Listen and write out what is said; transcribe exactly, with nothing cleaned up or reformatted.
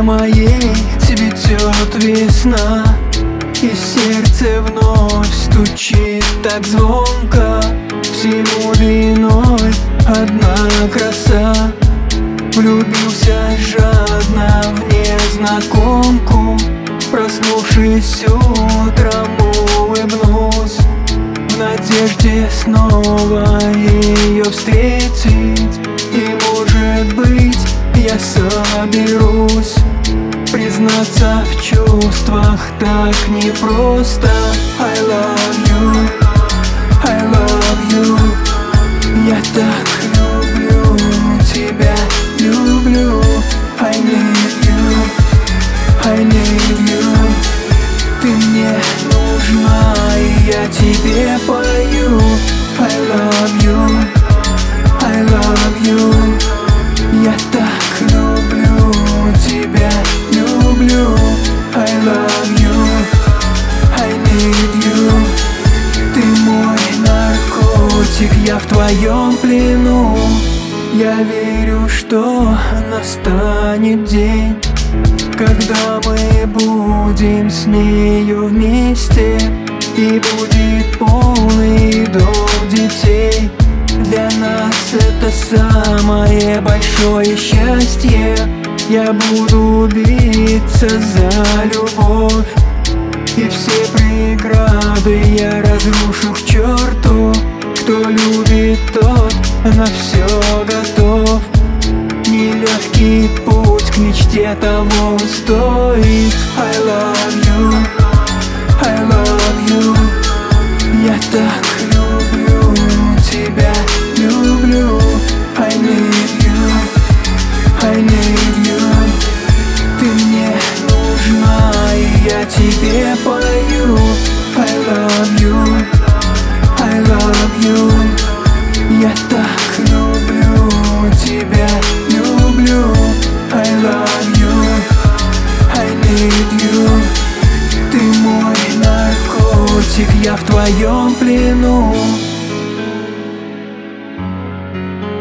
моей цветет весна, и сердце вновь стучит так звонко. Всему виной одна краса. Влюбился жадно в незнакомку, проснувшись утром, улыбнусь в надежде снова ее встретить. И может быть я соберусь признаться в чувствах так непросто. I love you, I love you. Я так люблю тебя, люблю. I need you, I need you. Ты мне нужна, и я тебе пою. I love you, I love you. Я так люблю тебя, люблю. I love you, I need you. Ты мой наркотик, я в твоем плену. Я верю, что настанет день, когда мы будем с нею вместе, и будет полный дом детей. Для нас это самое большое счастье. Я буду биться за любовь, и все преграды я разрушу к черту. Кто любит, тот на все готов. Нелегкий путь к мечте того он стоит. I love you, I love you. Я так люблю тебя, люблю. I need you, I need you. Ты мне нужна, и я тебе пою. I love you, I love you. Я так люблю тебя, люблю. I love you, I need you. Ты мой наркотик, я в твоем плену.